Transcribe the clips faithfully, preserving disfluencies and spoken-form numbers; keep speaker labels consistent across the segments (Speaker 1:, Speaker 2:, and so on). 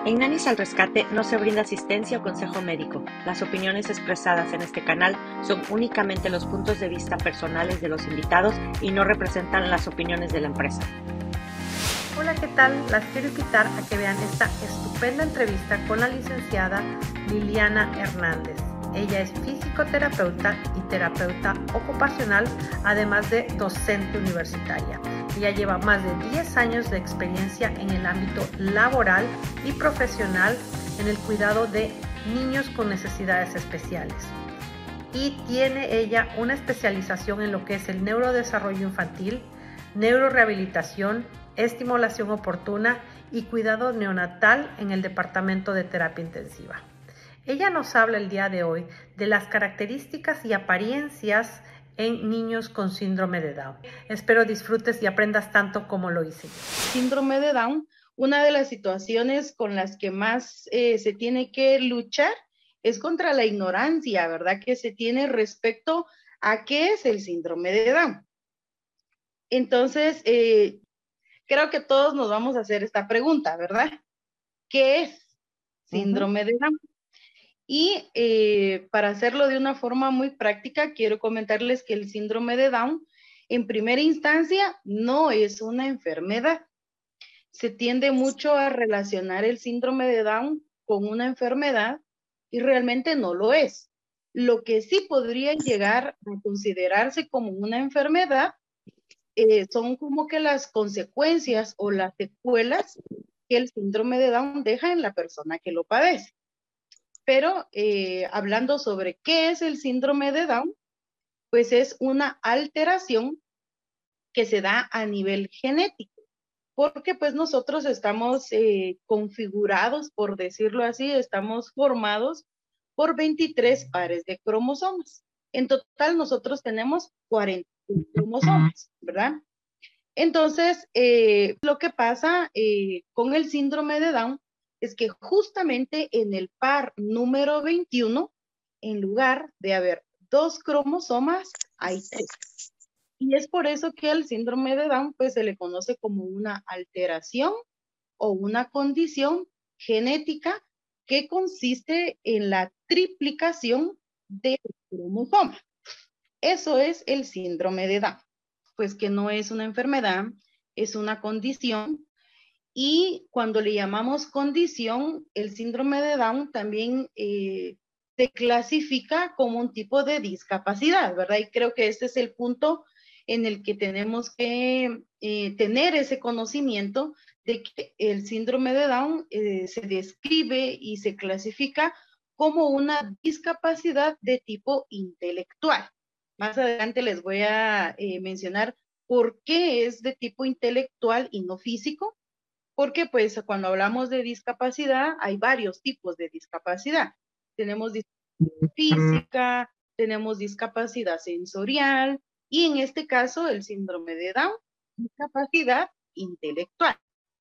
Speaker 1: En Nanis al Rescate no se brinda asistencia o consejo médico. Las opiniones expresadas en este canal son únicamente los puntos de vista personales de los invitados y no representan las opiniones de la empresa.
Speaker 2: Hola, ¿qué tal? Las quiero invitar a que vean esta estupenda entrevista con la licenciada Liliana Hernández. Ella es fisicoterapeuta y terapeuta ocupacional, además de docente universitaria. Ella lleva más de diez años de experiencia en el ámbito laboral y profesional en el cuidado de niños con necesidades especiales. Y tiene ella una especialización en lo que es el neurodesarrollo infantil, neurorehabilitación, estimulación oportuna y cuidado neonatal en el Departamento de Terapia Intensiva. Ella nos habla el día de hoy de las características y apariencias en niños con síndrome de Down. Espero disfrutes y aprendas tanto como lo hice yo.
Speaker 3: Síndrome de Down, una de las situaciones con las que más eh, se tiene que luchar es contra la ignorancia, ¿verdad? Que se tiene respecto a qué es el síndrome de Down. Entonces, eh, creo que todos nos vamos a hacer esta pregunta, ¿verdad? ¿Qué es síndrome uh-huh. de Down? Y eh, para hacerlo de una forma muy práctica, quiero comentarles que el síndrome de Down, en primera instancia, no es una enfermedad. Se tiende mucho a relacionar el síndrome de Down con una enfermedad y realmente no lo es. Lo que sí podría llegar a considerarse como una enfermedad eh, son como que las consecuencias o las secuelas que el síndrome de Down deja en la persona que lo padece. Pero eh, hablando sobre qué es el síndrome de Down, pues es una alteración que se da a nivel genético, porque pues nosotros estamos eh, configurados, por decirlo así, estamos formados por veintitrés pares de cromosomas. En total nosotros tenemos cuarenta cromosomas, ¿verdad? Entonces, eh, lo que pasa eh, con el síndrome de Down es que justamente en el par número veintiuno, en lugar de haber dos cromosomas, hay tres. Y es por eso que al síndrome de Down pues, se le conoce como una alteración o una condición genética que consiste en la triplicación de cromosomas. Eso es el síndrome de Down. Pues que no es una enfermedad, es una condición. Y cuando le llamamos condición, el síndrome de Down también eh, se clasifica como un tipo de discapacidad, ¿verdad? Y creo que este es el punto en el que tenemos que eh, tener ese conocimiento de que el síndrome de Down eh, se describe y se clasifica como una discapacidad de tipo intelectual. Más adelante les voy a eh, mencionar por qué es de tipo intelectual y no físico, porque pues cuando hablamos de discapacidad hay varios tipos de discapacidad. Tenemos discapacidad física, tenemos discapacidad sensorial y en este caso el síndrome de Down, discapacidad intelectual.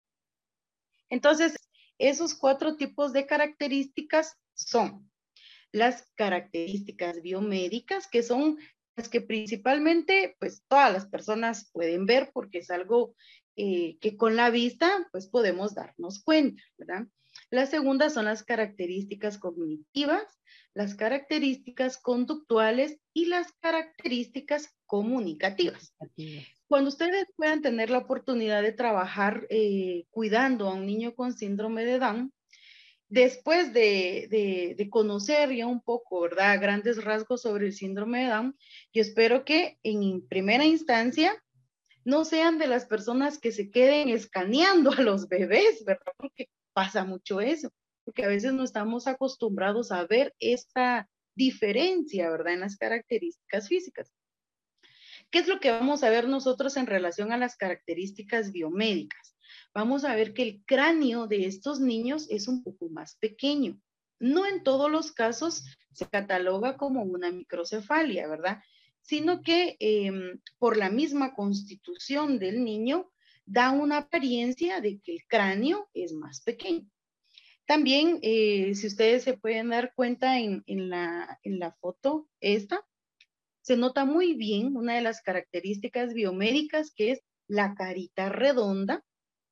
Speaker 3: Entonces, esos cuatro tipos de características son las características biomédicas, que son las que principalmente, pues, todas las personas pueden ver porque es algo eh, que con la vista, pues, podemos darnos cuenta, ¿verdad? La segunda son las características cognitivas, las características conductuales y las características comunicativas. Cuando ustedes puedan tener la oportunidad de trabajar eh, cuidando a un niño con síndrome de Down, después de, de, de conocer ya un poco, ¿verdad?, grandes rasgos sobre el síndrome de Down, yo espero que en primera instancia no sean de las personas que se queden escaneando a los bebés, ¿verdad? Porque pasa mucho eso, porque a veces no estamos acostumbrados a ver esta diferencia, ¿verdad?, en las características físicas. ¿Qué es lo que vamos a ver nosotros en relación a las características biomédicas? Vamos a ver que el cráneo de estos niños es un poco más pequeño. No en todos los casos se cataloga como una microcefalia, ¿verdad? Sino que eh, por la misma constitución del niño da una apariencia de que el cráneo es más pequeño. También, eh, si ustedes se pueden dar cuenta en, en, la, en la foto esta, se nota muy bien una de las características biomédicas que es la carita redonda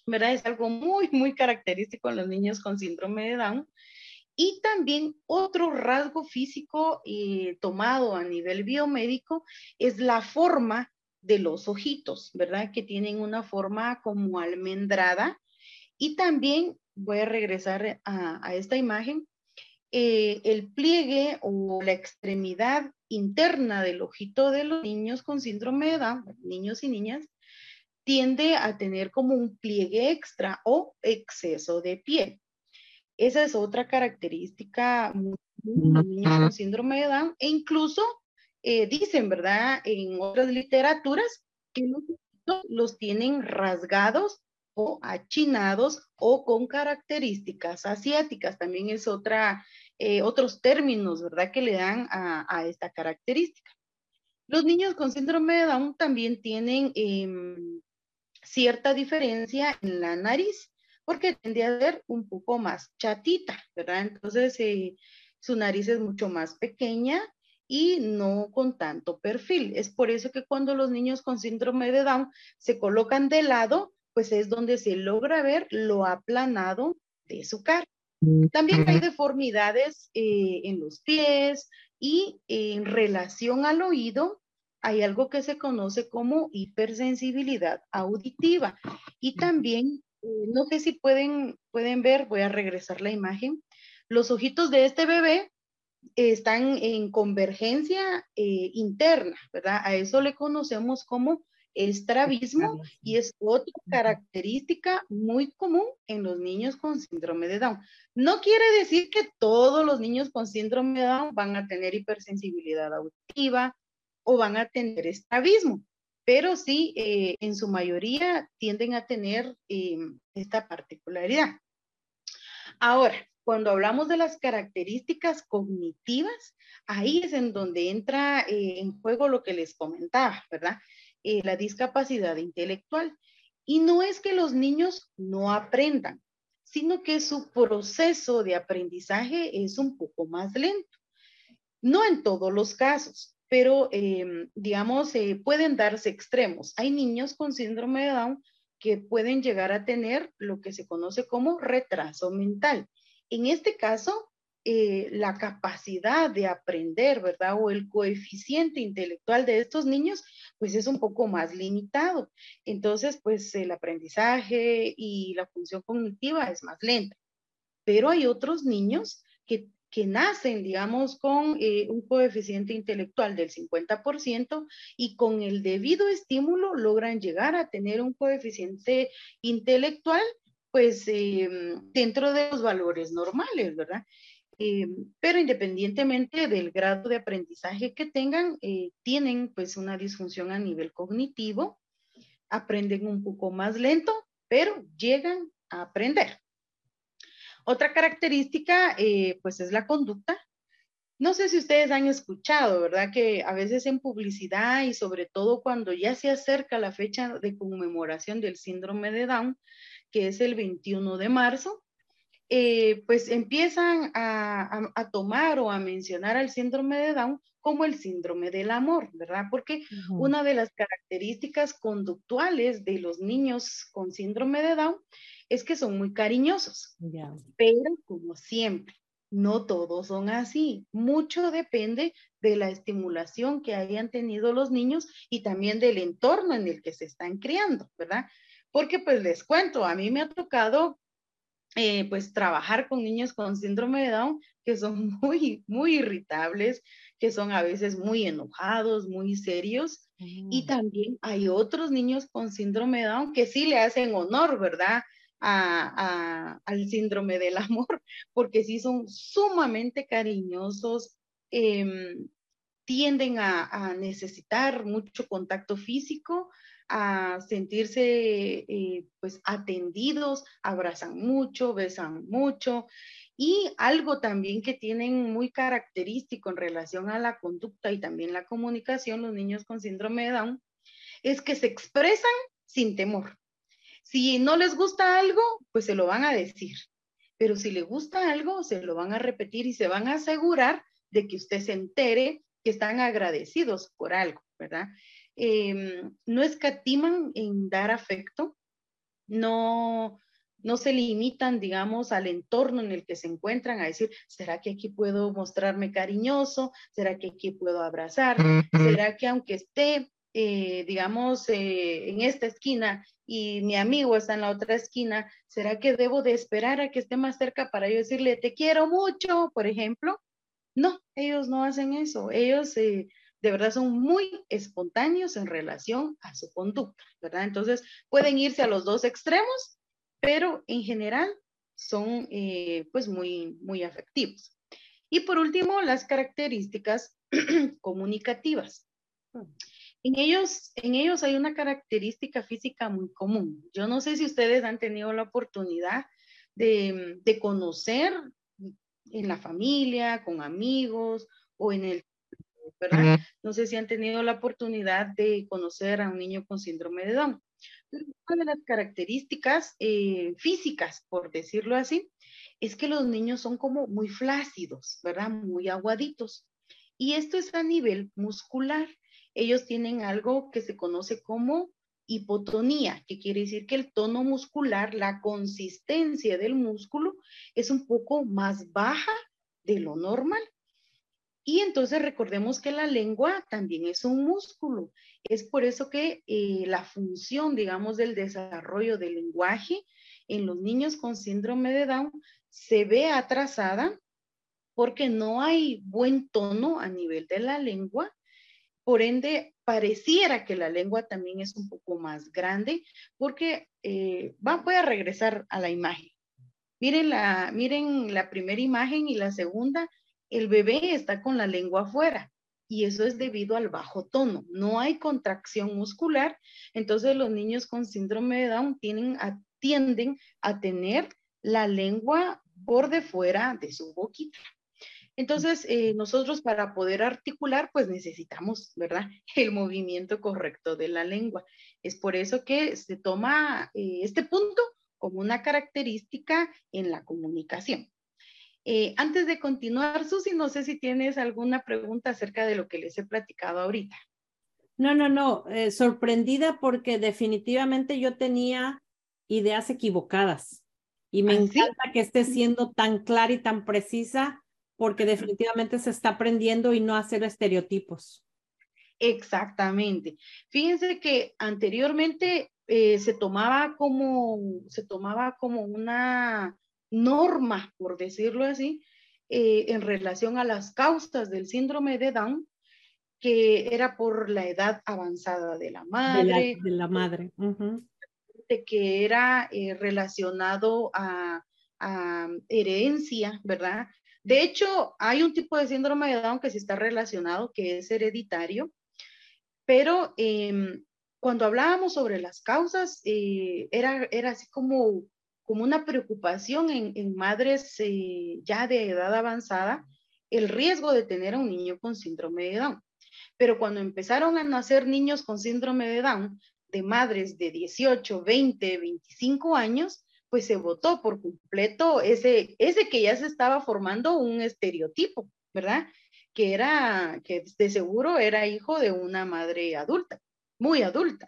Speaker 3: ¿verdad? Es algo muy, muy característico en los niños con síndrome de Down. Y también otro rasgo físico eh, tomado a nivel biomédico es la forma de los ojitos, ¿verdad? Que tienen una forma como almendrada. Y también voy a regresar a, a esta imagen. Eh, el pliegue o la extremidad interna del ojito de los niños con síndrome de Down, niños y niñas, tiende a tener como un pliegue extra o exceso de piel. Esa es otra característica muy común en los niños con síndrome de Down, e incluso eh, dicen, ¿verdad?, en otras literaturas que los, los tienen rasgados o achinados o con características asiáticas. También es otra, eh, otros términos, ¿verdad?, que le dan a, a esta característica. Los niños con síndrome de Down también tienen eh, cierta diferencia en la nariz, porque tiende a ser un poco más chatita, ¿verdad? Entonces, eh, su nariz es mucho más pequeña y no con tanto perfil. Es por eso que cuando los niños con síndrome de Down se colocan de lado, pues es donde se logra ver lo aplanado de su cara. También hay deformidades eh, en los pies y en relación al oído, hay algo que se conoce como hipersensibilidad auditiva. Y también, eh, no sé si pueden, pueden ver, voy a regresar la imagen, los ojitos de este bebé eh, están en convergencia eh, interna, ¿verdad? A eso le conocemos como estrabismo y es otra característica muy común en los niños con síndrome de Down. No quiere decir que todos los niños con síndrome de Down van a tener hipersensibilidad auditiva o van a tener estrabismo, pero sí, eh, en su mayoría tienden a tener eh, esta particularidad. Ahora, cuando hablamos de las características cognitivas, ahí es en donde entra eh, en juego lo que les comentaba, ¿verdad? Eh, la discapacidad intelectual. Y no es que los niños no aprendan, sino que su proceso de aprendizaje es un poco más lento. No en todos los casos, pero eh, digamos, eh, pueden darse extremos. Hay niños con síndrome de Down que pueden llegar a tener lo que se conoce como retraso mental. En este caso, eh, la capacidad de aprender, ¿verdad? O el coeficiente intelectual de estos niños, pues es un poco más limitado. Entonces, pues el aprendizaje y la función cognitiva es más lenta. Pero hay otros niños que que nacen, digamos, con eh, un coeficiente intelectual del cincuenta por ciento y con el debido estímulo logran llegar a tener un coeficiente intelectual, pues, eh, dentro de los valores normales, ¿verdad? Eh, pero independientemente del grado de aprendizaje que tengan, eh, tienen, pues, una disfunción a nivel cognitivo, aprenden un poco más lento, pero llegan a aprender. Otra característica, eh, pues es la conducta. No sé si ustedes han escuchado, ¿verdad? Que a veces en publicidad y sobre todo cuando ya se acerca la fecha de conmemoración del síndrome de Down, que es el veintiuno de marzo, eh, pues empiezan a, a, a tomar o a mencionar al síndrome de Down como el síndrome del amor, ¿verdad? Porque uh-huh. Una de las características conductuales de los niños con síndrome de Down es que son muy cariñosos, yeah. Pero como siempre, no todos son así. Mucho depende de la estimulación que hayan tenido los niños y también del entorno en el que se están criando, ¿verdad? Porque pues les cuento, a mí me ha tocado eh, pues trabajar con niños con síndrome de Down que son muy, muy irritables, que son a veces muy enojados, muy serios. Mm. Y también hay otros niños con síndrome de Down que sí le hacen honor, ¿verdad? A, a, al síndrome del amor, porque sí son sumamente cariñosos, eh, tienden a, a necesitar mucho contacto físico, a sentirse eh, pues atendidos, abrazan mucho, besan mucho. Y algo también que tienen muy característico en relación a la conducta y también la comunicación, los niños con síndrome de Down, es que se expresan sin temor. Si no les gusta algo, pues se lo van a decir. Pero si les gusta algo, se lo van a repetir y se van a asegurar de que usted se entere que están agradecidos por algo, ¿verdad? Eh, no escatiman en dar afecto, no, no se limitan, digamos, al entorno en el que se encuentran a decir, ¿será que aquí puedo mostrarme cariñoso? ¿Será que aquí puedo abrazar? ¿Será que aunque esté, eh, digamos, eh, en esta esquina y mi amigo está en la otra esquina, ¿será que debo de esperar a que esté más cerca para yo decirle, te quiero mucho, por ejemplo? No, ellos no hacen eso. Ellos eh, de verdad son muy espontáneos en relación a su conducta, ¿verdad? Entonces pueden irse a los dos extremos, pero en general son eh, pues muy, muy afectivos. Y por último, las características comunicativas. En ellos, en ellos hay una característica física muy común. Yo no sé si ustedes han tenido la oportunidad de, de conocer en la familia, con amigos o en el, ¿verdad? No sé si han tenido la oportunidad de conocer a un niño con síndrome de Down. Pero una de las características eh, físicas, por decirlo así, es que los niños son como muy flácidos, ¿verdad? Muy aguaditos. Y esto es a nivel muscular. Ellos tienen algo que se conoce como hipotonía, que quiere decir que el tono muscular, la consistencia del músculo es un poco más baja de lo normal. Y entonces recordemos que la lengua también es un músculo. Es por eso que eh, la función, digamos, del desarrollo del lenguaje en los niños con síndrome de Down se ve atrasada porque no hay buen tono a nivel de la lengua. Por ende, pareciera que la lengua también es un poco más grande porque eh, va, voy a regresar a la imagen. Miren la, miren la primera imagen y la segunda, el bebé está con la lengua afuera y eso es debido al bajo tono. No hay contracción muscular, entonces los niños con síndrome de Down tienen a, tienden a tener la lengua por de fuera de su boquita. Entonces, eh, nosotros para poder articular, pues necesitamos, ¿verdad? El movimiento correcto de la lengua. Es por eso que se toma eh, este punto como una característica en la comunicación. Eh, antes de continuar, Susi, no sé si tienes alguna pregunta acerca de lo que les he platicado ahorita.
Speaker 4: No, no, no, eh, sorprendida porque definitivamente yo tenía ideas equivocadas y me
Speaker 3: ¿Ah,
Speaker 4: encanta
Speaker 3: sí?
Speaker 4: que esté siendo tan clara y tan precisa porque definitivamente se está aprendiendo y no hacer estereotipos.
Speaker 3: Exactamente. Fíjense que anteriormente eh, se tomaba como, se tomaba como una norma, por decirlo así, eh, en relación a las causas del síndrome de Down, que era por la edad avanzada de la
Speaker 4: De la,
Speaker 3: madre,
Speaker 4: de la madre. Uh-huh.
Speaker 3: de que era eh, relacionado a, a herencia, ¿verdad? De hecho, hay un tipo de síndrome de Down que sí está relacionado, que es hereditario, pero eh, cuando hablábamos sobre las causas, eh, era, era así como, como una preocupación en, en madres eh, ya de edad avanzada, el riesgo de tener a un niño con síndrome de Down. Pero cuando empezaron a nacer niños con síndrome de Down, de madres de dieciocho, veinte, veinticinco años, pues se votó por completo ese, ese que ya se estaba formando un estereotipo, ¿verdad? Que era, que de seguro era hijo de una madre adulta, muy adulta.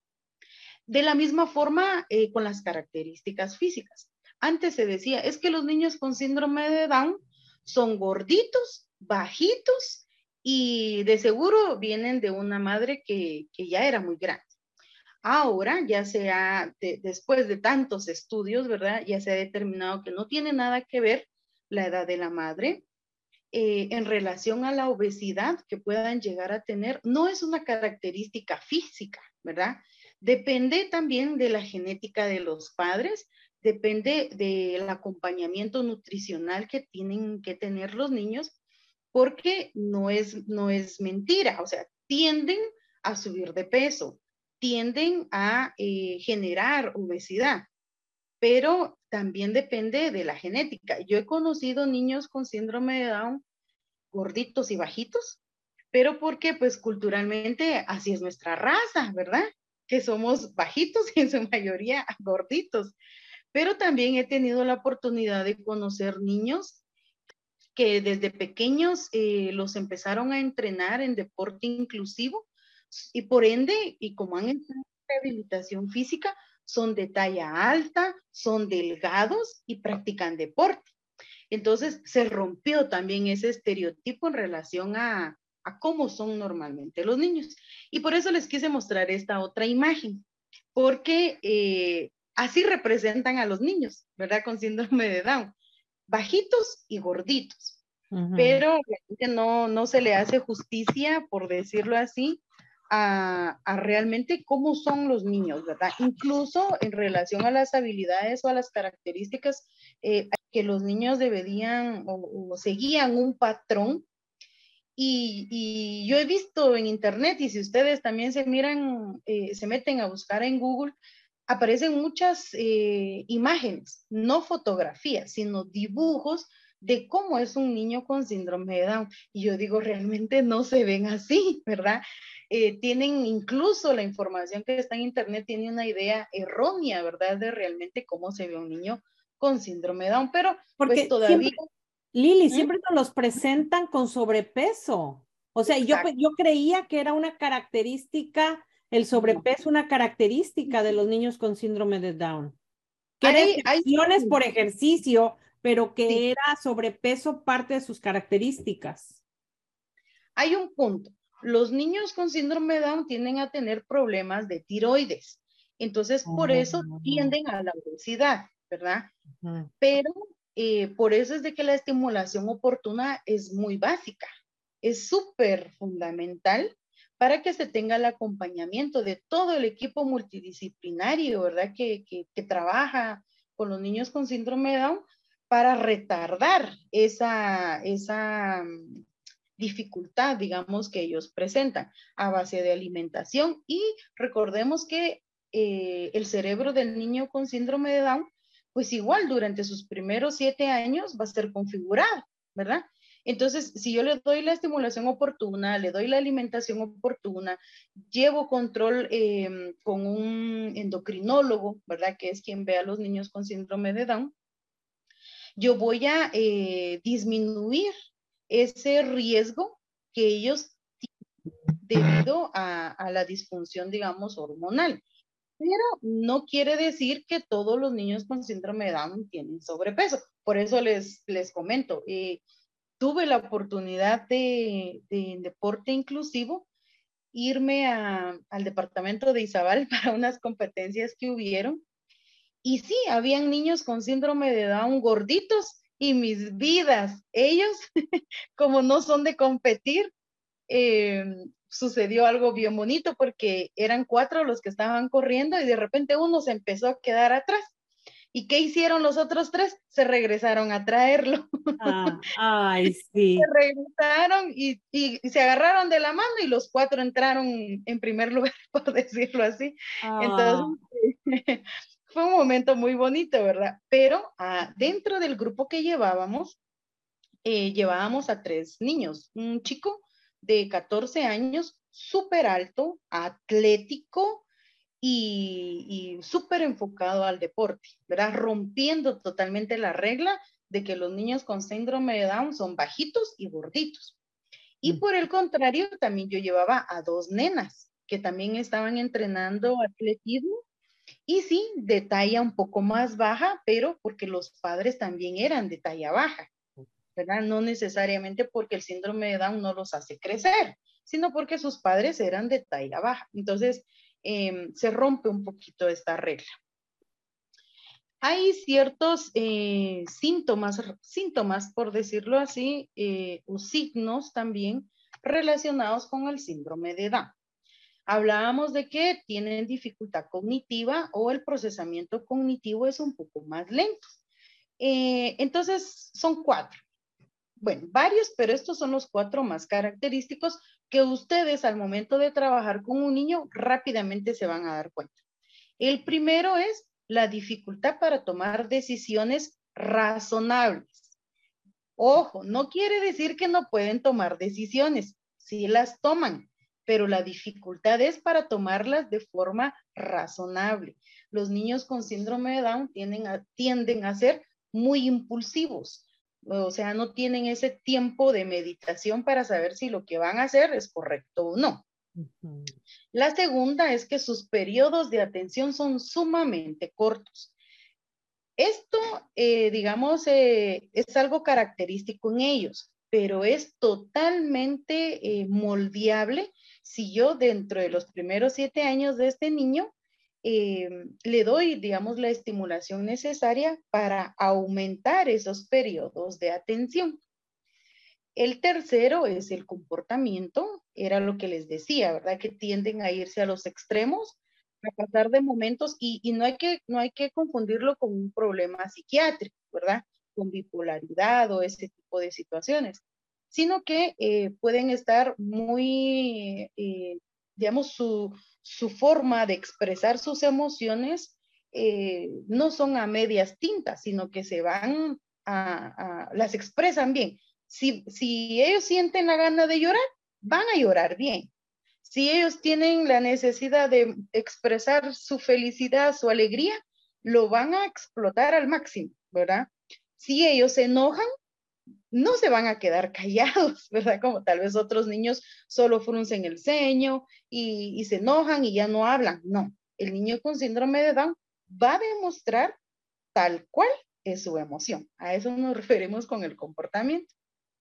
Speaker 3: De la misma forma eh, con las características físicas. Antes se decía, es que los niños con síndrome de Down son gorditos, bajitos y de seguro vienen de una madre que, que ya era muy grande. Ahora ya se ha, de, después de tantos estudios, ¿verdad? Ya se ha determinado que no tiene nada que ver la edad de la madre eh, en relación a la obesidad que puedan llegar a tener. No es una característica física, ¿verdad? Depende también de la genética de los padres, depende del acompañamiento nutricional que tienen que tener los niños, porque no es, no es mentira, o sea, tienden a subir de peso, tienden a eh, generar obesidad, pero también depende de la genética. Yo he conocido niños con síndrome de Down gorditos y bajitos, pero porque pues culturalmente así es nuestra raza, ¿verdad? Que somos bajitos y en su mayoría gorditos. Pero también he tenido la oportunidad de conocer niños que desde pequeños eh, los empezaron a entrenar en deporte inclusivo y por ende, y como han entrado en rehabilitación física, son de talla alta, son delgados y practican deporte. Entonces se rompió también ese estereotipo en relación a, a cómo son normalmente los niños. Y por eso les quise mostrar esta otra imagen, porque eh, así representan a los niños, ¿verdad? Con síndrome de Down, bajitos y gorditos. Uh-huh. Pero no, no se le hace justicia, por decirlo así, a, a realmente cómo son los niños, ¿verdad? Incluso en relación a las habilidades o a las características eh, que los niños deberían o, o seguían un patrón. Y, y yo he visto en internet, y si ustedes también se miran, eh, se meten a buscar en Google, aparecen muchas eh, imágenes, no fotografías, sino dibujos de cómo es un niño con síndrome de Down. Y yo digo, realmente no se ven así, ¿verdad? Eh, tienen incluso la información que está en internet, tiene una idea errónea, ¿verdad? De realmente cómo se ve un niño con síndrome de Down, pero
Speaker 4: Porque
Speaker 3: pues todavía...
Speaker 4: Siempre, Lili, ¿Mm? siempre nos los presentan con sobrepeso. O sea, yo, yo creía que era una característica, el sobrepeso, una característica de los niños con síndrome de Down. Que eran excepciones por ejercicio, pero que sí. era sobrepeso parte de sus características.
Speaker 3: Hay un punto. Los niños con síndrome de Down tienden a tener problemas de tiroides. Entonces, por eso uh-huh. tienden a la obesidad, ¿verdad? Uh-huh. Pero eh, por eso es de que la estimulación oportuna es muy básica. Es súper fundamental para que se tenga el acompañamiento de todo el equipo multidisciplinario, ¿verdad? Que, que, que trabaja con los niños con síndrome de Down para retardar esa, esa dificultad, digamos, que ellos presentan a base de alimentación. Y recordemos que eh, el cerebro del niño con síndrome de Down, pues igual durante sus primeros siete años va a ser configurado, ¿verdad? Entonces, si yo le doy la estimulación oportuna, le doy la alimentación oportuna, llevo control eh, con un endocrinólogo, ¿verdad? Que es quien ve a los niños con síndrome de Down, yo voy a eh, disminuir ese riesgo que ellos tienen debido a, a la disfunción, digamos, hormonal. Pero no quiere decir que todos los niños con síndrome de Down tienen sobrepeso. Por eso les, les comento, eh, tuve la oportunidad de, de deporte inclusivo, irme a, al departamento de Izabal para unas competencias que hubieron. Y sí, habían niños con síndrome de Down gorditos y mis vidas, ellos, como no son de competir, eh, sucedió algo bien bonito porque eran cuatro los que estaban corriendo y de repente uno se empezó a quedar atrás. ¿Y qué hicieron los otros tres? Se regresaron a traerlo.
Speaker 4: Ah, ay, sí.
Speaker 3: Se regresaron y, y, y se agarraron de la mano y los cuatro entraron en primer lugar, por decirlo así. Ah. Entonces, fue un momento muy bonito, ¿verdad? Pero ah, dentro del grupo que llevábamos, eh, llevábamos a tres niños. Un chico de catorce años, súper alto, atlético, y, y súper enfocado al deporte, ¿verdad? Rompiendo totalmente la regla de que los niños con síndrome de Down son bajitos y gorditos. Y por el contrario, también yo llevaba a dos nenas que también estaban entrenando atletismo y sí, de talla un poco más baja, pero porque los padres también eran de talla baja, ¿verdad? No necesariamente porque el síndrome de Down no los hace crecer, sino porque sus padres eran de talla baja. Entonces, Eh, se rompe un poquito esta regla. Hay ciertos eh, síntomas, síntomas, por decirlo así, eh, o signos también relacionados con el síndrome de Down. Hablábamos de que tienen dificultad cognitiva o el procesamiento cognitivo es un poco más lento. Eh, entonces, son cuatro. Bueno, varios, pero estos son los cuatro más característicos que ustedes al momento de trabajar con un niño rápidamente se van a dar cuenta. El primero es la dificultad para tomar decisiones razonables. Ojo, no quiere decir que no pueden tomar decisiones, sí las toman, pero la dificultad es para tomarlas de forma razonable. Los niños con síndrome de Down tienden a, tienden a ser muy impulsivos. O sea, no tienen ese tiempo de meditación para saber si lo que van a hacer es correcto o no.
Speaker 4: Ujú.
Speaker 3: La segunda es que sus periodos de atención son sumamente cortos. Esto, eh, digamos, eh, es algo característico en ellos, pero es totalmente eh, moldeable si yo dentro de los primeros siete años de este niño eh, le doy, digamos, la estimulación necesaria para aumentar esos periodos de atención. El tercero es el comportamiento, era lo que les decía, ¿verdad? Que tienden a irse a los extremos, a pasar de momentos y, y no, hay que, no hay que confundirlo con un problema psiquiátrico, ¿verdad? Con bipolaridad o ese tipo de situaciones, sino que eh, pueden estar muy, eh, digamos, su, su forma de expresar sus emociones eh, no son a medias tintas, sino que se van a, a las expresan bien. Si, si ellos sienten la gana de llorar, van a llorar bien. Si ellos tienen la necesidad de expresar su felicidad, su alegría, lo van a explotar al máximo, ¿verdad? Si ellos se enojan, no se van a quedar callados, ¿verdad? Como tal vez otros niños solo fruncen el ceño y, y se enojan y ya no hablan. No, el niño con síndrome de Down va a demostrar tal cual es su emoción. A eso nos referimos con el comportamiento.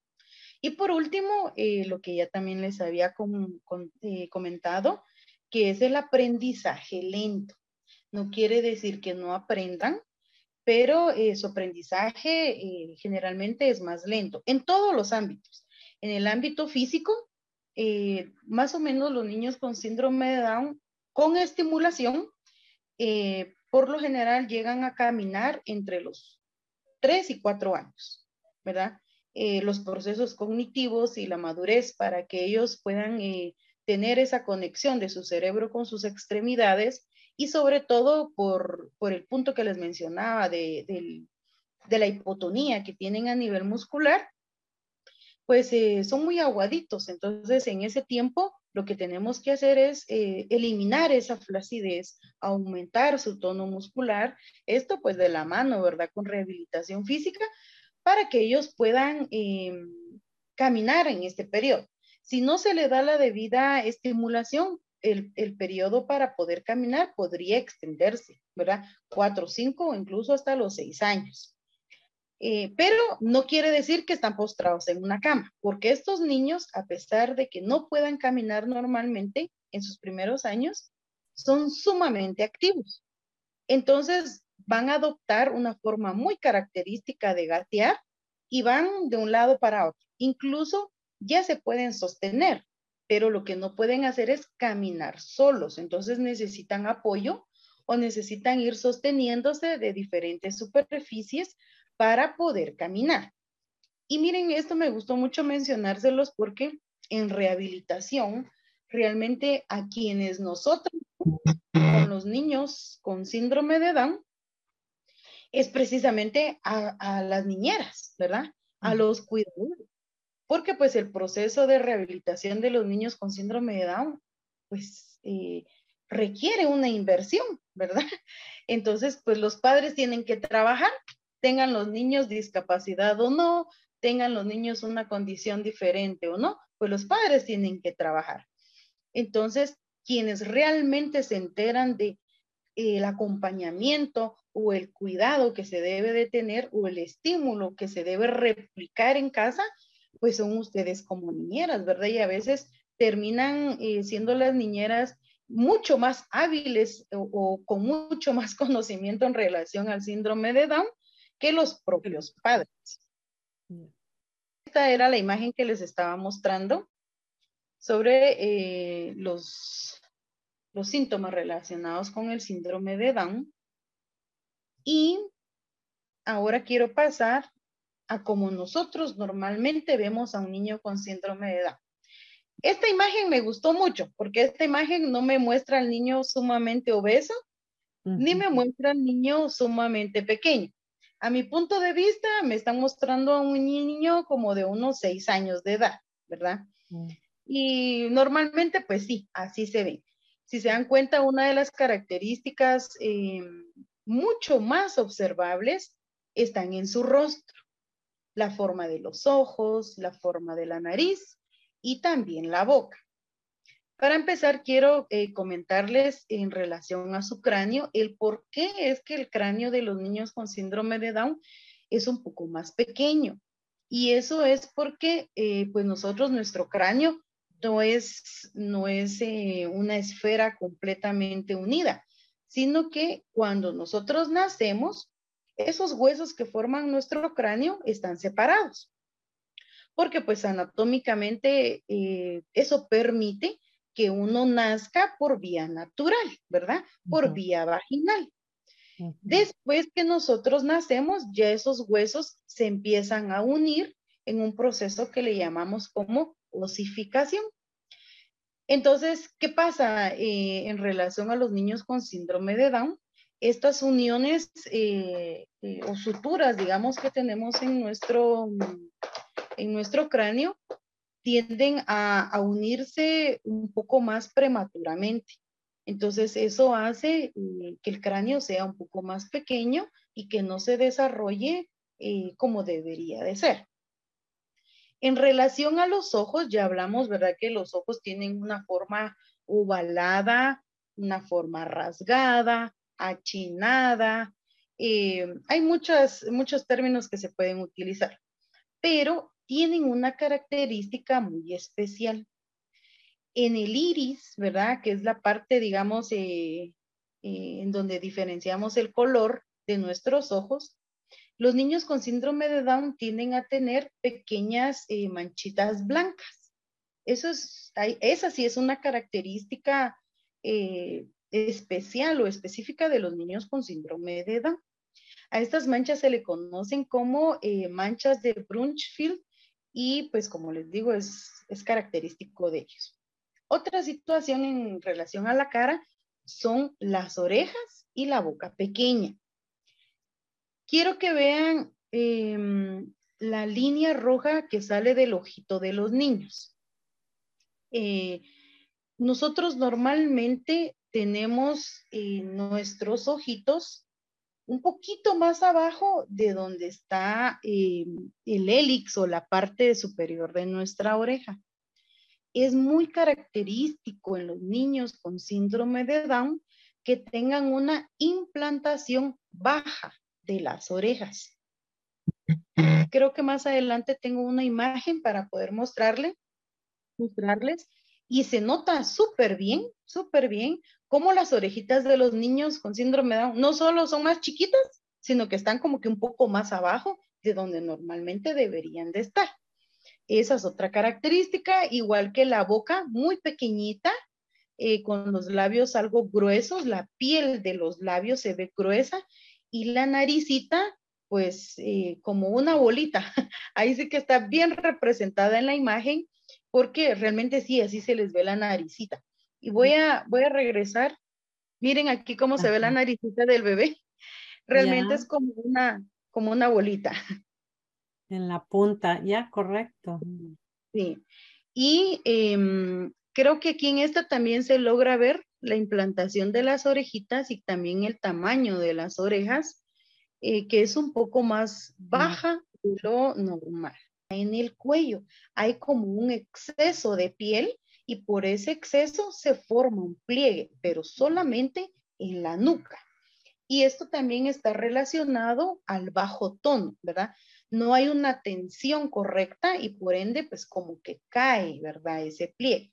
Speaker 3: Y por último, eh, lo que ya también les había com com eh, comentado, que es el aprendizaje lento. No quiere decir que no aprendan, pero eh, su aprendizaje eh, generalmente es más lento en todos los ámbitos. En el ámbito físico, eh, más o menos los niños con síndrome de Down, con estimulación, eh, por lo general llegan a caminar entre los tres y cuatro años, ¿verdad? Eh, los procesos cognitivos y la madurez para que ellos puedan eh, tener esa conexión de su cerebro con sus extremidades y sobre todo por, por el punto que les mencionaba de, de, de la hipotonía que tienen a nivel muscular, pues eh, son muy aguaditos. Entonces, en ese tiempo, lo que tenemos que hacer es eh, eliminar esa flacidez, aumentar su tono muscular, esto pues de la mano, ¿verdad? Con rehabilitación física, para que ellos puedan eh, caminar en este periodo. Si no se le da la debida estimulación, el, el periodo para poder caminar podría extenderse, ¿verdad? Cuatro, cinco o incluso hasta los seis años. Eh, pero no quiere decir que están postrados en una cama, porque estos niños, a pesar de que no puedan caminar normalmente en sus primeros años, son sumamente activos. Entonces van a adoptar una forma muy característica de gatear y van de un lado para otro. Incluso ya se pueden sostener, pero lo que no pueden hacer es caminar solos. Entonces necesitan apoyo o necesitan ir sosteniéndose de diferentes superficies para poder caminar. Y miren, esto me gustó mucho mencionárselos porque en rehabilitación, realmente a quienes nosotros, con los niños con síndrome de Down, es precisamente a, a las niñeras, ¿verdad? A los cuidadores. Porque pues el proceso de rehabilitación de los niños con síndrome de Down, pues eh, requiere una inversión, ¿verdad? Entonces, pues los padres tienen que trabajar, tengan los niños discapacidad o no, tengan los niños una condición diferente o no, pues los padres tienen que trabajar. Entonces, quienes realmente se enteran de el acompañamiento o el cuidado que se debe de tener o el estímulo que se debe replicar en casa, pues son ustedes como niñeras, ¿verdad? Y a veces terminan eh, siendo las niñeras mucho más hábiles o, o con mucho más conocimiento en relación al síndrome de Down que los propios padres. Esta era la imagen que les estaba mostrando sobre eh, los, los síntomas relacionados con el síndrome de Down. Y ahora quiero pasar a cómo nosotros normalmente vemos a un niño con síndrome de Down. Esta imagen me gustó mucho porque esta imagen no me muestra al niño sumamente obeso, uh-huh, ni me muestra al niño sumamente pequeño. A mi punto de vista, me están mostrando a un niño como de unos seis años de edad, ¿verdad? Uh-huh. Y normalmente, pues sí, así se ve. Si se dan cuenta, una de las características eh, mucho más observables están en su rostro. La forma de los ojos, la forma de la nariz y también la boca. Para empezar, quiero eh, comentarles en relación a su cráneo, el por qué es que el cráneo de los niños con síndrome de Down es un poco más pequeño. Y eso es porque, eh, pues nosotros, nuestro cráneo no es, no es eh, una esfera completamente unida, sino que cuando nosotros nacemos, esos huesos que forman nuestro cráneo están separados. Porque pues anatómicamente eh, eso permite que uno nazca por vía natural, ¿verdad? Por uh-huh. vía vaginal. Uh-huh. Después que nosotros nacemos, ya esos huesos se empiezan a unir en un proceso que le llamamos como osificación. Entonces, ¿qué pasa eh, en relación a los niños con síndrome de Down? Estas uniones eh, eh, o suturas, digamos, que tenemos en nuestro, en nuestro cráneo, tienden a, a unirse un poco más prematuramente. Entonces, eso hace eh, que el cráneo sea un poco más pequeño y que no se desarrolle eh, como debería de ser. En relación a los ojos, ya hablamos, ¿verdad? Que los ojos tienen una forma ovalada, una forma rasgada, achinada. Eh, hay muchas, muchos términos que se pueden utilizar, pero tienen una característica muy especial. En el iris, ¿verdad? Que es la parte, digamos, eh, eh, en donde diferenciamos el color de nuestros ojos, los niños con síndrome de Down tienden a tener pequeñas eh, manchitas blancas. Eso es, esa sí es una característica eh, especial o específica de los niños con síndrome de Down. A estas manchas se le conocen como eh, manchas de Brunchfield y pues como les digo es, es característico de ellos. Otra situación en relación a la cara son las orejas y la boca pequeña. Quiero que vean eh, la línea roja que sale del ojito de los niños. Eh, nosotros normalmente tenemos eh, nuestros ojitos un poquito más abajo de donde está eh, el hélix o la parte superior de nuestra oreja. Es muy característico en los niños con síndrome de Down que tengan una implantación baja de las orejas. Creo que más adelante tengo una imagen para poder mostrarle, mostrarles y se nota súper bien, súper bien cómo las orejitas de los niños con síndrome de Down no solo son más chiquitas, sino que están como que un poco más abajo de donde normalmente deberían de estar. Esa es otra característica, igual que la boca muy pequeñita, eh, con los labios algo gruesos, la piel de los labios se ve gruesa y la naricita pues eh, como una bolita. Ahí sí que está bien representada en la imagen porque realmente sí, así se les ve la naricita. Y voy a, voy a regresar. Miren aquí cómo Ajá. se ve la naricita del bebé. Realmente ya. es como una, como una bolita.
Speaker 4: En la punta, ya, correcto.
Speaker 3: Sí. Y eh, creo que aquí en esta también se logra ver la implantación de las orejitas y también el tamaño de las orejas, eh, que es un poco más baja de lo normal. En el cuello hay como un exceso de piel y por ese exceso se forma un pliegue, pero solamente en la nuca. Y esto también está relacionado al bajo tono, ¿verdad? No hay una tensión correcta y por ende, pues como que cae, ¿verdad? Ese pliegue.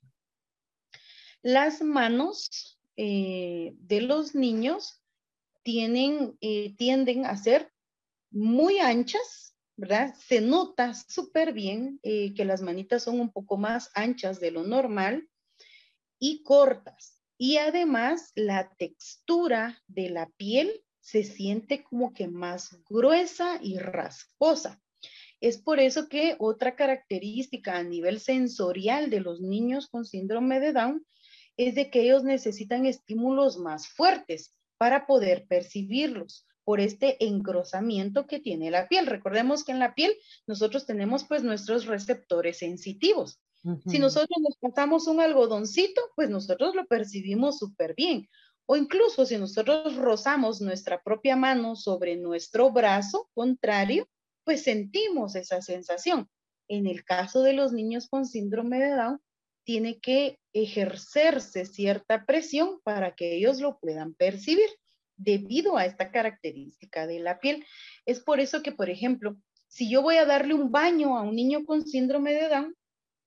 Speaker 3: Las manos eh, de los niños tienen, eh, tienden a ser muy anchas, ¿verdad? Se nota súper bien eh, que las manitas son un poco más anchas de lo normal y cortas. Y además la textura de la piel se siente como que más gruesa y rasposa. Es por eso que otra característica a nivel sensorial de los niños con síndrome de Down es de que ellos necesitan estímulos más fuertes para poder percibirlos por este engrosamiento que tiene la piel. Recordemos que en la piel nosotros tenemos pues nuestros receptores sensitivos. Uh-huh. Si nosotros nos pasamos un algodoncito, pues nosotros lo percibimos súper bien. O incluso si nosotros rozamos nuestra propia mano sobre nuestro brazo contrario, pues sentimos esa sensación. En el caso de los niños con síndrome de Down, tiene que ejercerse cierta presión para que ellos lo puedan percibir debido a esta característica de la piel. Es por eso que, por ejemplo, si yo voy a darle un baño a un niño con síndrome de Down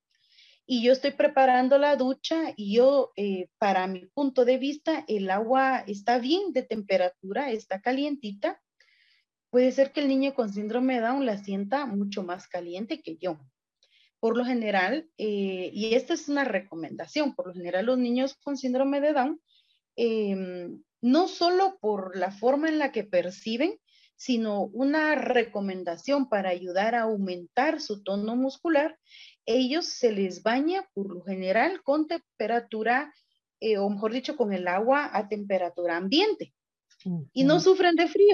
Speaker 3: y yo estoy preparando la ducha y yo, eh, para mi punto de vista, el agua está bien de temperatura, está calientita, puede ser que el niño con síndrome de Down la sienta mucho más caliente que yo. Por lo general, eh, y esta es una recomendación, por lo general los niños con síndrome de Down, eh, no solo por la forma en la que perciben, sino una recomendación para ayudar a aumentar su tono muscular, ellos se les baña por lo general con temperatura, eh, o mejor dicho, con el agua a temperatura ambiente. Uh-huh. Y no sufren de frío.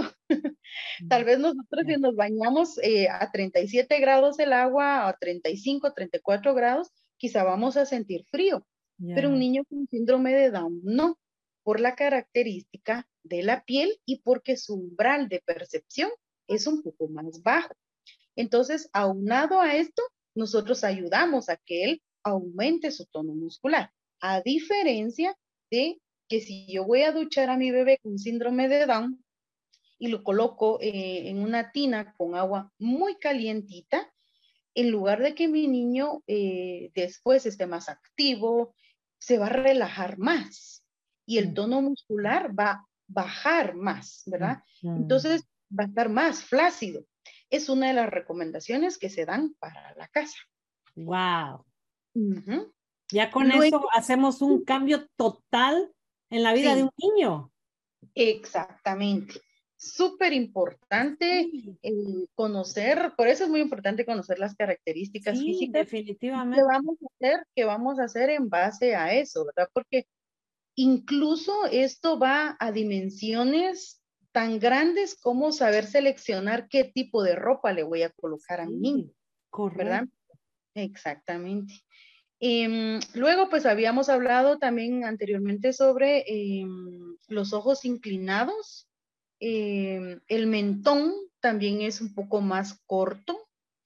Speaker 3: Tal vez nosotros si nos bañamos eh, a treinta y siete grados el agua, a treinta y cinco, treinta y cuatro grados, quizá vamos a sentir frío. Yeah. Pero un niño con síndrome de Down no, por la característica de la piel y porque su umbral de percepción es un poco más bajo. Entonces, aunado a esto, nosotros ayudamos a que él aumente su tono muscular, a diferencia de que si yo voy a duchar a mi bebé con síndrome de Down y lo coloco eh, en una tina con agua muy calientita, en lugar de que mi niño eh, después esté más activo, se va a relajar más y el tono muscular va a bajar más, ¿verdad? Entonces va a estar más flácido. Es una de las recomendaciones que se dan para la casa.
Speaker 4: Wow.
Speaker 3: Uh-huh.
Speaker 4: Ya con Luego, eso hacemos un cambio total en la vida sí. de un niño.
Speaker 3: Exactamente. Súper importante sí. eh, conocer, por eso es muy importante conocer las características
Speaker 4: sí,
Speaker 3: físicas.
Speaker 4: Definitivamente.
Speaker 3: ¿Qué vamos a hacer? ¿Qué vamos a hacer en base a eso, verdad? Porque incluso esto va a dimensiones tan grandes como saber seleccionar qué tipo de ropa le voy a colocar a mi niño.
Speaker 4: Correcto.
Speaker 3: ¿Verdad? Exactamente. Eh, luego, pues habíamos hablado también anteriormente sobre eh, los ojos inclinados. Eh, el mentón también es un poco más corto.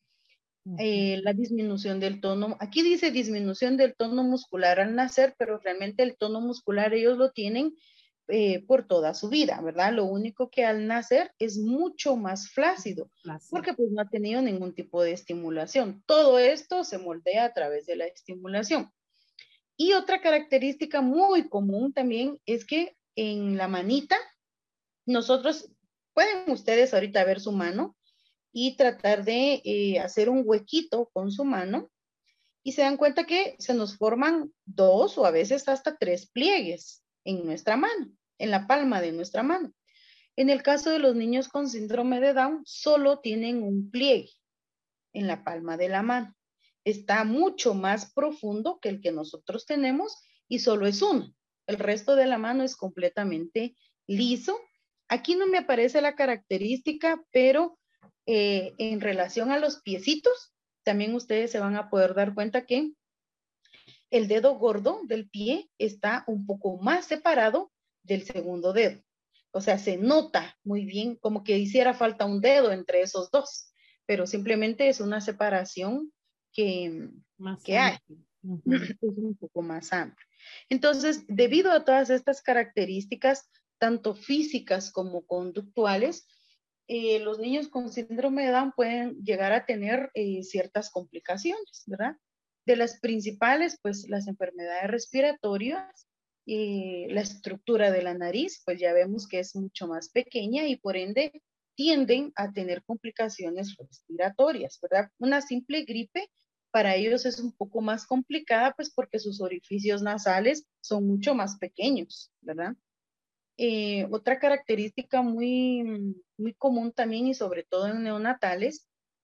Speaker 3: Eh, la disminución del tono, aquí dice disminución del tono muscular al nacer, pero realmente el tono muscular ellos lo tienen eh, por toda su vida, ¿verdad? Lo único que al nacer es mucho más flácido, flácido, porque pues no ha tenido ningún tipo de estimulación. Todo esto se moldea a través de la estimulación. Y otra característica muy común también es que en la manita, nosotros, pueden ustedes ahorita ver su mano, y tratar de eh, hacer un huequito con su mano y se dan cuenta que se nos forman dos o a veces hasta tres pliegues en nuestra mano, en la palma de nuestra mano. En el caso de los niños con síndrome de Down, solo tienen un pliegue en la palma de la mano. Está mucho más profundo que el que nosotros tenemos y solo es uno. El resto de la mano es completamente liso. Aquí no me aparece la característica, pero Eh, en relación a los piecitos, también ustedes se van a poder dar cuenta que el dedo gordo del pie está un poco más separado del segundo dedo. O sea, se nota muy bien como que hiciera falta un dedo entre esos dos, pero simplemente es una separación que, que hay. Uh-huh. Es un poco más amplio. Entonces, debido a todas estas características, tanto físicas como conductuales, Eh, los niños con síndrome de Down pueden llegar a tener eh, ciertas complicaciones, ¿verdad? De las principales, pues las enfermedades respiratorias, eh, la estructura de la nariz, pues ya vemos que es mucho más pequeña y por ende tienden a tener complicaciones respiratorias, ¿verdad? Una simple gripe para ellos es un poco más complicada, pues porque sus orificios nasales son mucho más pequeños, ¿verdad? Eh, otra característica muy, muy común también y sobre todo en neonatales,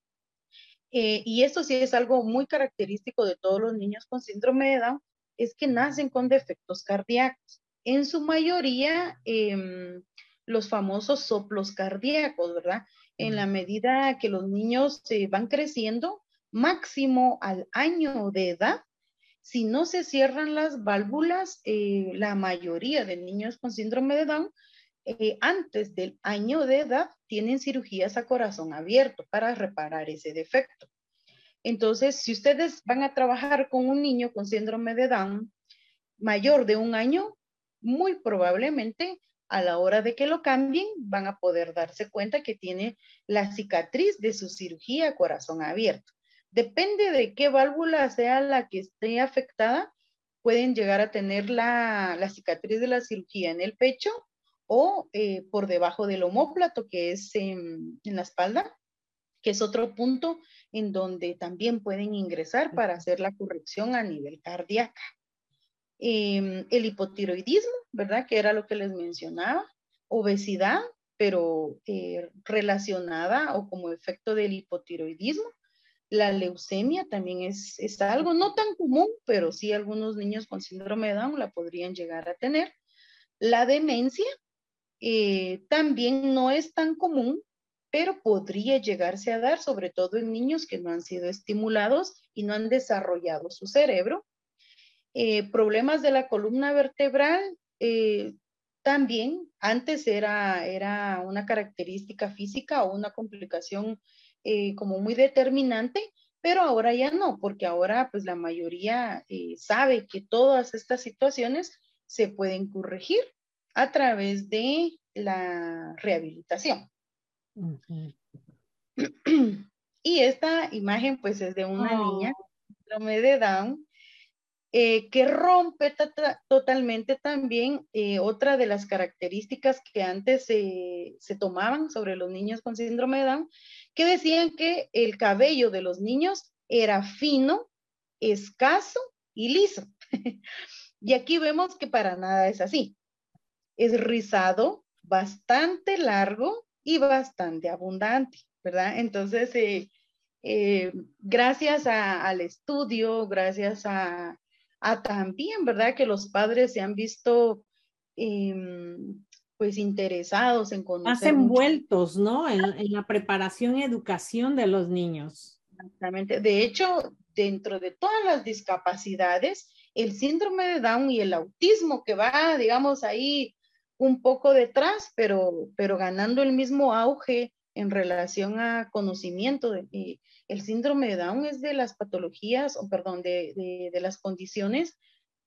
Speaker 3: eh, y esto sí es algo muy característico de todos los niños con síndrome de Down, es que nacen con defectos cardíacos. En su mayoría, eh, los famosos soplos cardíacos, ¿verdad? En la medida que los niños eh, van creciendo, máximo al año de edad, si no se cierran las válvulas, eh, la mayoría de niños con síndrome de Down, eh, antes del año de edad, tienen cirugías a corazón abierto para reparar ese defecto. Entonces, si ustedes van a trabajar con un niño con síndrome de Down mayor de un año, muy probablemente a la hora de que lo cambien, van a poder darse cuenta que tiene la cicatriz de su cirugía a corazón abierto. Depende de qué válvula sea la que esté afectada, pueden llegar a tener la, la cicatriz de la cirugía en el pecho o eh, por debajo del omóplato, que es en, en la espalda, que es otro punto en donde también pueden ingresar para hacer la corrección a nivel cardíaco. Eh, el hipotiroidismo, ¿verdad? Que era lo que les mencionaba, obesidad, pero eh, relacionada o como efecto del hipotiroidismo. La leucemia también es, es algo no tan común, pero sí algunos niños con síndrome de Down la podrían llegar a tener. La demencia eh, también no es tan común, pero podría llegarse a dar, sobre todo en niños que no han sido estimulados y no han desarrollado su cerebro. Eh, problemas de la columna vertebral, eh, también antes era, era una característica física o una complicación eh, como muy determinante, pero ahora ya no, porque ahora pues la mayoría eh, sabe que todas estas situaciones se pueden corregir a través de la rehabilitación. Uh-huh. Y esta imagen pues es de una oh. niña con síndrome de Down, Eh, que rompe totalmente también eh, otra de las características que antes eh, se tomaban sobre los niños con síndrome de Down, que decían que el cabello de los niños era fino, escaso y liso. Y aquí vemos que para nada es así. Es rizado, bastante largo y bastante abundante, ¿verdad? Entonces, eh, eh, gracias a, al estudio, gracias a a también, ¿verdad? Que los padres se han visto eh, pues interesados en conocer.
Speaker 4: Más envueltos, mucho. ¿No? En, en la preparación y educación de los niños.
Speaker 3: Exactamente. De hecho, dentro de todas las discapacidades, el síndrome de Down y el autismo que va, digamos, ahí un poco detrás, pero, pero ganando el mismo auge en relación a conocimiento. De, eh, el síndrome de Down es de las patologías, o perdón, de, de, de las condiciones,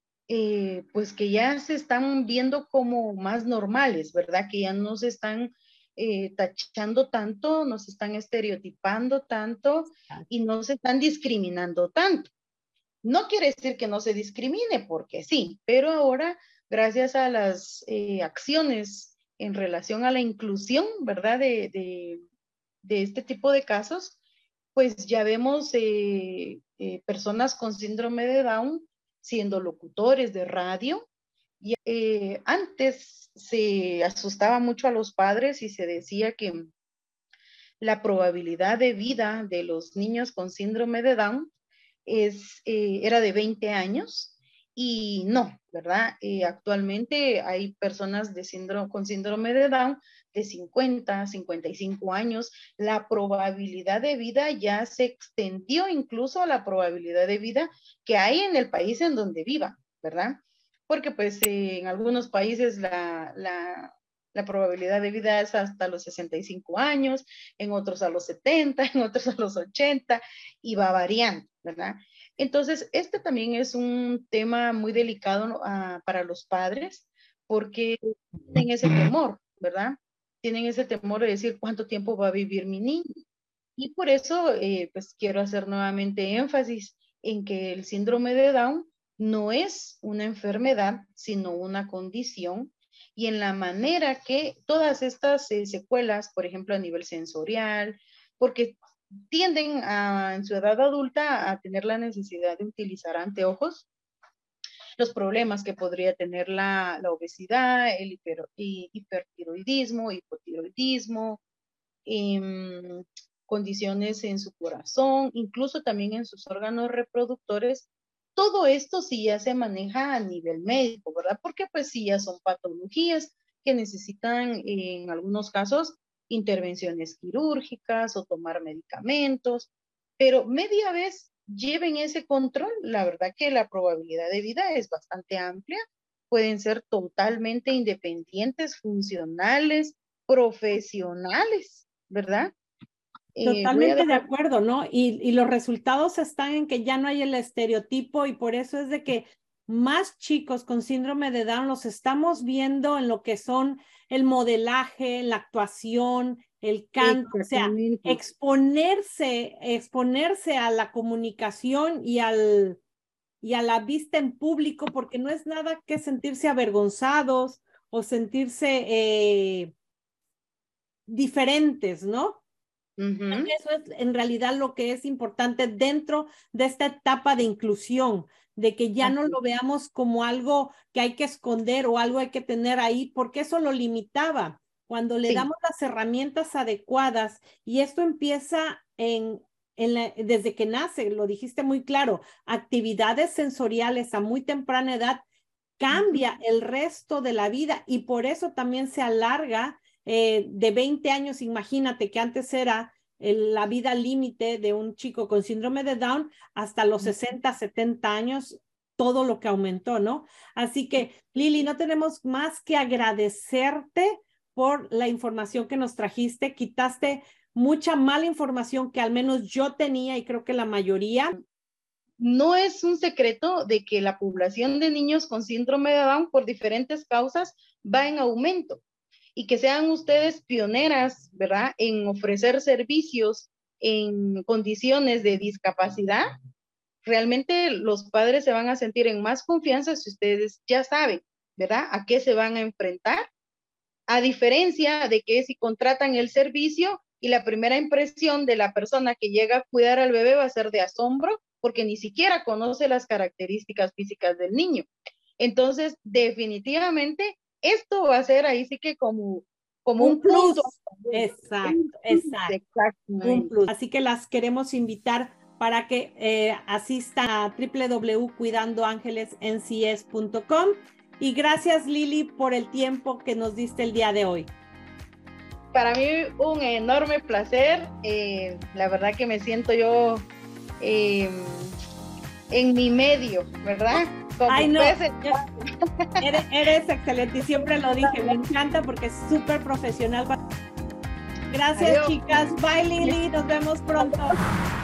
Speaker 3: eh, pues que ya se están viendo como más normales, ¿verdad? Que ya no se están eh, tachando tanto, no se están estereotipando tanto y no se están discriminando tanto. No quiere decir que no se discrimine, porque sí, pero ahora, gracias a las eh, acciones en relación a la inclusión, ¿verdad? De, de, de este tipo de casos, pues ya vemos eh, eh, personas con síndrome de Down siendo locutores de radio. Y, eh, antes se asustaba mucho a los padres y se decía que la probabilidad de vida de los niños con síndrome de Down es, eh, era de veinte años. Y no, ¿verdad? Eh, actualmente hay personas de síndrome, con síndrome de Down de cincuenta, cincuenta y cinco años. La probabilidad de vida ya se extendió incluso a la probabilidad de vida que hay en el país en donde viva, ¿verdad? Porque pues eh, en algunos países la, la, la probabilidad de vida es hasta los sesenta y cinco años, en otros a los setenta, en otros a los ochenta, y va variando, ¿verdad? Entonces, este también es un tema muy delicado uh, para los padres, porque tienen ese temor, ¿verdad? Tienen ese temor de decir cuánto tiempo va a vivir mi niño. Y por eso, eh, pues quiero hacer nuevamente énfasis en que el síndrome de Down no es una enfermedad, sino una condición, y en la manera que todas estas eh, secuelas, por ejemplo, a nivel sensorial, porque tienden a, en su edad adulta a tener la necesidad de utilizar anteojos, los problemas que podría tener la, la obesidad, el hiper, hipertiroidismo, hipotiroidismo, eh, condiciones en su corazón, incluso también en sus órganos reproductores. Todo esto sí ya se maneja a nivel médico, ¿verdad? Porque pues sí ya son patologías que necesitan en algunos casos intervenciones quirúrgicas o tomar medicamentos, pero media vez lleven ese control, la verdad que la probabilidad de vida es bastante amplia, pueden ser totalmente independientes, funcionales, profesionales, ¿verdad? Eh,
Speaker 4: Totalmente de acuerdo, ¿no? Y, y los resultados están en que ya no hay el estereotipo y por eso es de que más chicos con síndrome de Down los estamos viendo en lo que son el modelaje, la actuación, el canto, o sea, exponerse, exponerse a la comunicación y al y a la vista en público, porque no es nada que sentirse avergonzados o sentirse eh, diferentes, ¿no? Uh-huh. Eso es en realidad lo que es importante dentro de esta etapa de inclusión, de que ya no lo veamos como algo que hay que esconder o algo hay que tener ahí, porque eso lo limitaba. Cuando le sí. damos las herramientas adecuadas, y esto empieza en, en la, desde que nace, lo dijiste muy claro, actividades sensoriales a muy temprana edad, cambia uh-huh. el resto de la vida, y por eso también se alarga eh, de veinte años. Imagínate que antes era el, la vida límite de un chico con síndrome de Down hasta los uh-huh. sesenta, setenta años, todo lo que aumentó, ¿no? Así que, Lili, no tenemos más que agradecerte por la información que nos trajiste. Quitaste mucha mala información que al menos yo tenía y creo que la mayoría.
Speaker 3: No es un secreto de que la población de niños con síndrome de Down por diferentes causas va en aumento, y que sean ustedes pioneras, ¿verdad?, en ofrecer servicios en condiciones de discapacidad. Realmente los padres se van a sentir en más confianza si ustedes ya saben, ¿verdad?, a qué se van a enfrentar, a diferencia de que si contratan el servicio y la primera impresión de la persona que llega a cuidar al bebé va a ser de asombro, porque ni siquiera conoce las características físicas del niño. Entonces, definitivamente, esto va a ser ahí sí que como, como un, un plus. Punto.
Speaker 4: Exacto, exacto. Un plus. Así que las queremos invitar para que eh, asistan a doble u doble u doble u punto cuidando ángeles n c s punto com. Y gracias, Lili, por el tiempo que nos diste el día de hoy.
Speaker 3: Para mí un enorme placer. Eh, la verdad que me siento yo eh, en mi medio, ¿verdad? Como
Speaker 4: Ay, no, eres, eres excelente y siempre lo dije, me encanta porque es súper profesional. Gracias, adiós, chicas. Bye, Lili, nos vemos pronto.